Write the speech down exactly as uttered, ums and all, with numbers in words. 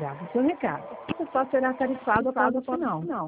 Obrigado. Seu recado. Você só será tarifado após o final.